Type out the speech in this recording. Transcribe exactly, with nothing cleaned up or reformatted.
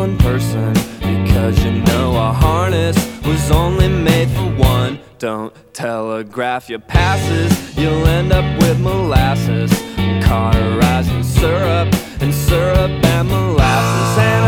one person, because you know a harness was only made for one. Don't telegraph your passes, you'll end up with molasses, cauterizing syrup and syrup and molasses. And